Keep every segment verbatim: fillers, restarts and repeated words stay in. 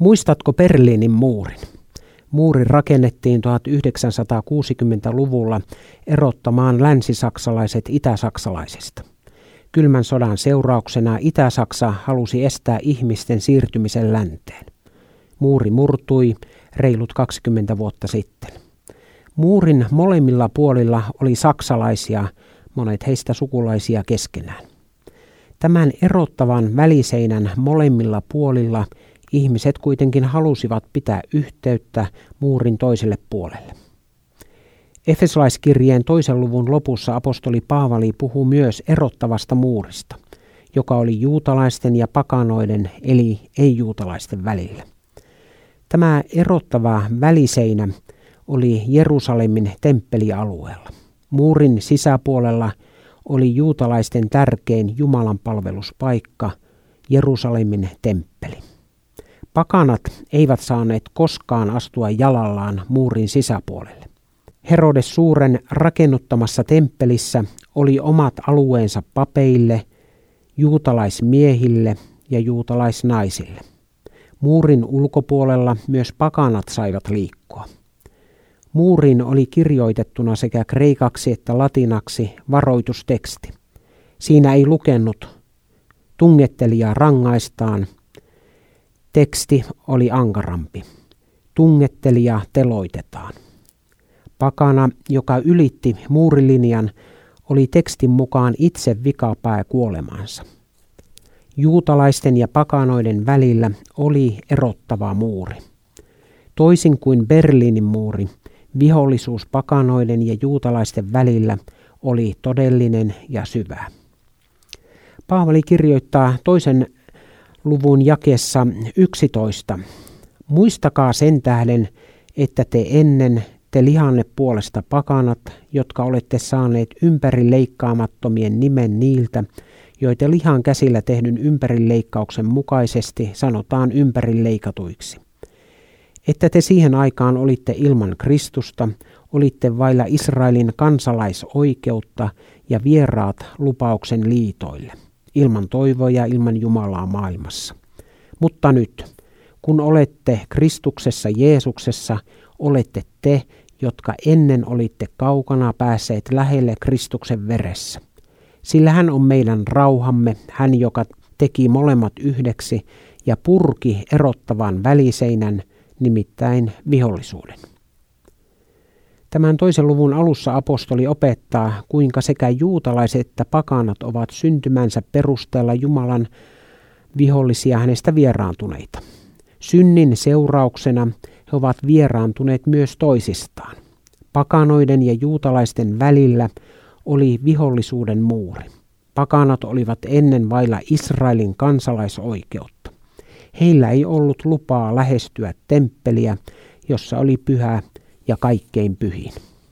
Muistatko Berliinin muurin? Muuri rakennettiin tuhatyhdeksänsataakuusikymmentäluvulla erottamaan länsisaksalaiset itäsaksalaisista. Kylmän sodan seurauksena Itä-Saksa halusi estää ihmisten siirtymisen länteen. Muuri murtui reilut kaksikymmentä vuotta sitten. Muurin molemmilla puolilla oli saksalaisia, monet heistä sukulaisia keskenään. Tämän erottavan väliseinän molemmilla puolilla ihmiset kuitenkin halusivat pitää yhteyttä muurin toiselle puolelle. Efesolaiskirjeen toisen luvun lopussa apostoli Paavali puhuu myös erottavasta muurista, joka oli juutalaisten ja pakanoiden eli ei-juutalaisten välillä. Tämä erottava väliseinä oli Jerusalemin temppelialueella. Muurin sisäpuolella oli juutalaisten tärkein Jumalan palveluspaikka, Jerusalemin temppeli. Pakanat eivät saaneet koskaan astua jalallaan muurin sisäpuolelle. Herodes Suuren rakennuttamassa temppelissä oli omat alueensa papeille, juutalaismiehille ja juutalaisnaisille. Muurin ulkopuolella myös pakanat saivat liikkua. Muuriin oli kirjoitettuna sekä kreikaksi että latinaksi varoitusteksti. Siinä ei lukenut tungettelijaa rangaistaan. Teksti oli ankarampi. Tungettelija teloitetaan. Pakana, joka ylitti muurilinjan, oli tekstin mukaan itse vikapää kuolemaansa. Juutalaisten ja pakanoiden välillä oli erottava muuri. Toisin kuin Berliinin muuri, vihollisuus pakanoiden ja juutalaisten välillä oli todellinen ja syvä. Paavali kirjoittaa toisen luvun jakeessa yksitoista. Muistakaa sen tähden, että te ennen te lihanne puolesta pakanat, jotka olette saaneet ympärileikkaamattomien nimen niiltä, joita lihan käsillä tehdyn ympärileikkauksen mukaisesti sanotaan ympärileikatuiksi. Että te siihen aikaan olitte ilman Kristusta, olitte vailla Israelin kansalaisoikeutta ja vieraat lupauksen liitoille, ilman toivoa ja ilman Jumalaa maailmassa. Mutta nyt, kun olette Kristuksessa Jeesuksessa, olette te, jotka ennen olitte kaukana päässeet lähelle Kristuksen veressä. Sillä hän on meidän rauhamme, hän joka teki molemmat yhdeksi ja purki erottavan väliseinän, nimittäin vihollisuuden. Tämän toisen luvun alussa apostoli opettaa, kuinka sekä juutalaiset että pakanat ovat syntymänsä perusteella Jumalan vihollisia hänestä vieraantuneita. Synnin seurauksena he ovat vieraantuneet myös toisistaan. Pakanoiden ja juutalaisten välillä oli vihollisuuden muuri. Pakanat olivat ennen vailla Israelin kansalaisoikeutta. Heillä ei ollut lupaa lähestyä temppeliä, jossa oli pyhä ja kaikkein pyhin.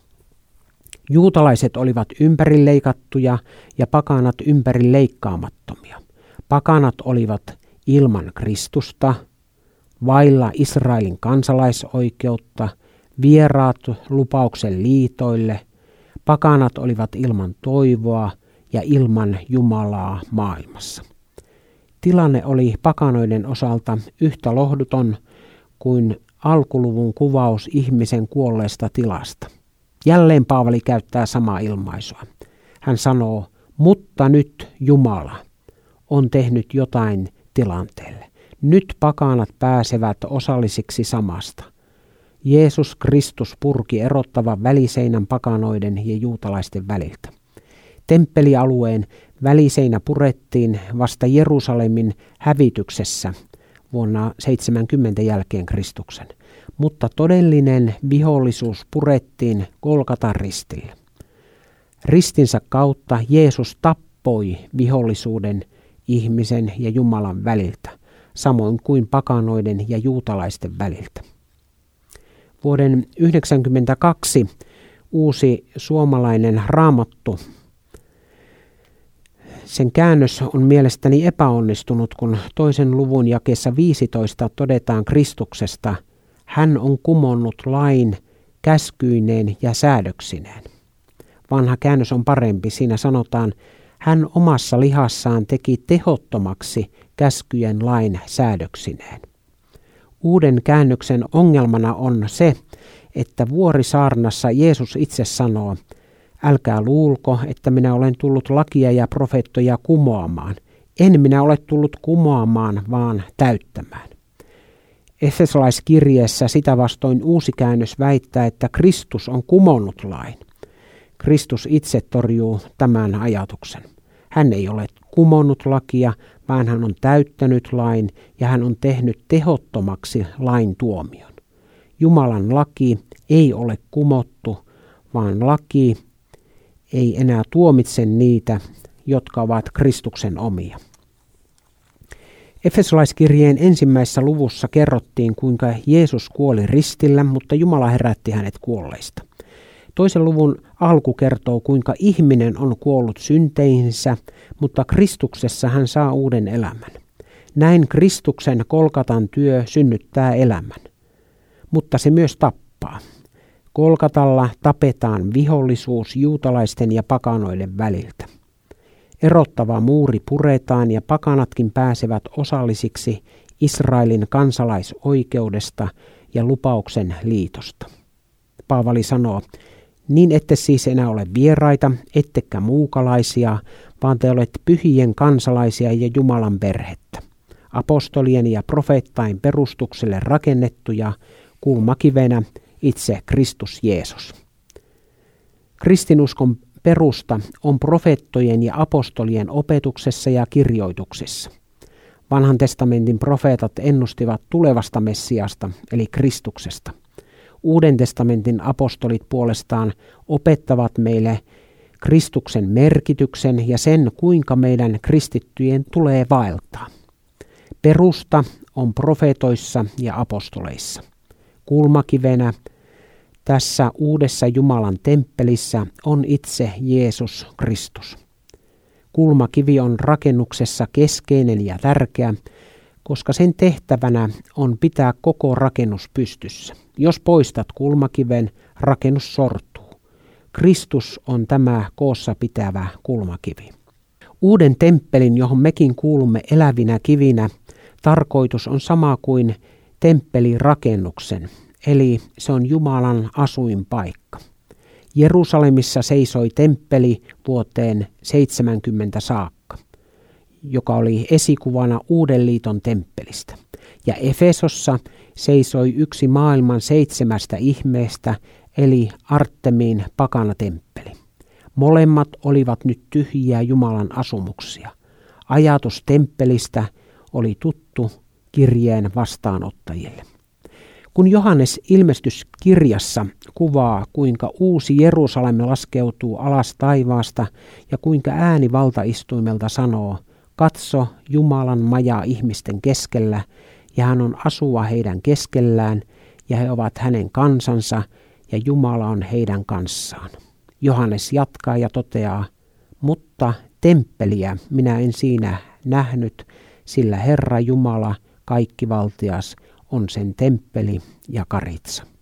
Juutalaiset olivat ympärileikattuja ja pakanat ympärileikkaamattomia. Pakanat olivat ilman Kristusta, vailla Israelin kansalaisoikeutta, vieraat lupauksen liitoille, pakanat olivat ilman toivoa ja ilman Jumalaa maailmassa. Tilanne oli pakanoiden osalta yhtä lohduton kuin alkuluvun kuvaus ihmisen kuolleesta tilasta. Jälleen Paavali käyttää samaa ilmaisua. Hän sanoo, mutta nyt Jumala on tehnyt jotain tilanteelle. Nyt pakanat pääsevät osallisiksi samasta. Jeesus Kristus purki erottavan väliseinän pakanoiden ja juutalaisten väliltä. Temppelialueen väliseinä purettiin vasta Jerusalemin hävityksessä vuonna seitsemänkymmentä jälkeen Kristuksen, mutta todellinen vihollisuus purettiin Golgatan ristillä. Ristinsä kautta Jeesus tappoi vihollisuuden ihmisen ja Jumalan väliltä, samoin kuin pakanoiden ja juutalaisten väliltä. Vuoden yhdeksänkymmentäkaksi uusi suomalainen raamattu, sen käännös on mielestäni epäonnistunut, kun toisen luvun jakeessa viisitoista todetaan Kristuksesta, hän on kumonnut lain käskyineen ja säädöksineen. Vanha käännös on parempi, siinä sanotaan, hän omassa lihassaan teki tehottomaksi käskyjen lain säädöksineen. Uuden käännöksen ongelmana on se, että Vuorisaarnassa Jeesus itse sanoo, älkää luulko, että minä olen tullut lakia ja profeettoja kumoamaan. En minä ole tullut kumoamaan, vaan täyttämään. Efesolaiskirjeessä sitä vastoin uusi käännös väittää, että Kristus on kumonnut lain. Kristus itse torjuu tämän ajatuksen. Hän ei ole kumonnut lakia, vaan hän on täyttänyt lain ja hän on tehnyt tehottomaksi lain tuomion. Jumalan laki ei ole kumottu, vaan laki ei enää tuomitse niitä, jotka ovat Kristuksen omia. Efesolaiskirjeen ensimmäisessä luvussa kerrottiin, kuinka Jeesus kuoli ristillä, mutta Jumala herätti hänet kuolleista. Toisen luvun alku kertoo, kuinka ihminen on kuollut synteihinsä, mutta Kristuksessa hän saa uuden elämän. Näin Kristuksen Kolkatan työ synnyttää elämän, mutta se myös tappaa. Kolkatalla tapetaan vihollisuus juutalaisten ja pakanoiden väliltä. Erottava muuri puretaan ja pakanatkin pääsevät osallisiksi Israelin kansalaisoikeudesta ja lupauksen liitosta. Paavali sanoo, niin ette siis enää ole vieraita, ettekä muukalaisia, vaan te olette pyhien kansalaisia ja Jumalan perhettä. Apostolien ja profeettain perustukselle rakennettuja, kulmakivenä itse Kristus Jeesus. Kristinuskon perusta on profeettojen ja apostolien opetuksessa ja kirjoituksissa. Vanhan testamentin profeetat ennustivat tulevasta Messiasta, eli Kristuksesta. Uuden testamentin apostolit puolestaan opettavat meille Kristuksen merkityksen ja sen, kuinka meidän kristittyjen tulee vaeltaa. Perusta on profeetoissa ja apostoleissa. Kulmakivenä tässä uudessa Jumalan temppelissä on itse Jeesus Kristus. Kulmakivi on rakennuksessa keskeinen ja tärkeä, koska sen tehtävänä on pitää koko rakennus pystyssä. Jos poistat kulmakiven, rakennus sortuu. Kristus on tämä koossa pitävä kulmakivi. Uuden temppelin, johon mekin kuulumme elävinä kivinä, tarkoitus on sama kuin temppelirakennuksen, eli se on Jumalan asuinpaikka. Jerusalemissa seisoi temppeli vuoteen seitsemänkymmentä saakka, joka oli esikuvana Uuden liiton temppelistä. Ja Efesossa seisoi yksi maailman seitsemästä ihmeestä, eli Artemiin pakanatemppeli. Molemmat olivat nyt tyhjiä Jumalan asumuksia. Ajatus temppelistä oli tuttu kirjeen vastaanottajille. Kun Johannes ilmestyskirjassa kuvaa, kuinka uusi Jerusalem laskeutuu alas taivaasta ja kuinka ääni valtaistuimelta sanoo, katso Jumalan maja ihmisten keskellä, ja hän on asua heidän keskellään, ja he ovat hänen kansansa, ja Jumala on heidän kanssaan. Johannes jatkaa ja toteaa, mutta temppeliä minä en siinä nähnyt, sillä Herra Jumala, kaikkivaltias, on sen temppeli ja karitsa.